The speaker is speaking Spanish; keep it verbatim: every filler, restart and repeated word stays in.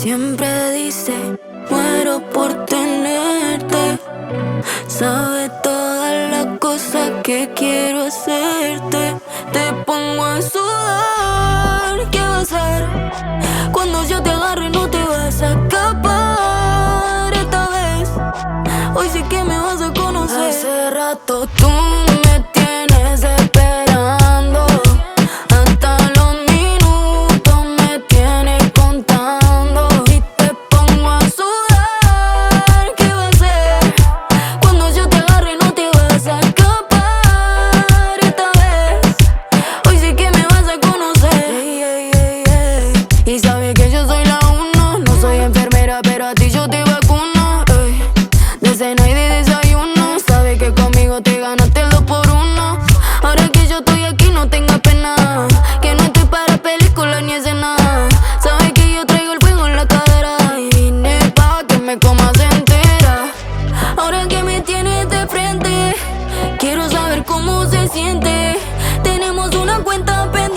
siempre dice, muero por tenerte. Sabe todas las cosas que quiero hacerte. Te pongo a sudar, ¿qué va a hacer? Cuando yo te agarre no te vas a escapar esta vez. Hoy sí que me vas a conocer. Hace rato tú me tienes esperando. Hasta los minutos me tienes contando. Y te pongo a sudar, ¿qué va a hacer? Cuando yo te agarre no te vas a escapar esta vez. Hoy sí que me vas a conocer. Ey, ey, ey, ey. Y sabes que yo soy la uno. No soy enfermera pero a ti yo te vacuno. Ey. De cena y de desayuno. Sabes que conmigo te ganaste el dos por uno. Ahora que yo estoy aquí no tengas pena, que no estoy para películas ni escena. Sabes que yo traigo el fuego en la cadera y vine pa' que me comas entera. Ahora que me tienes de frente, quiero saber cómo se siente. Tenemos una cuenta pendiente.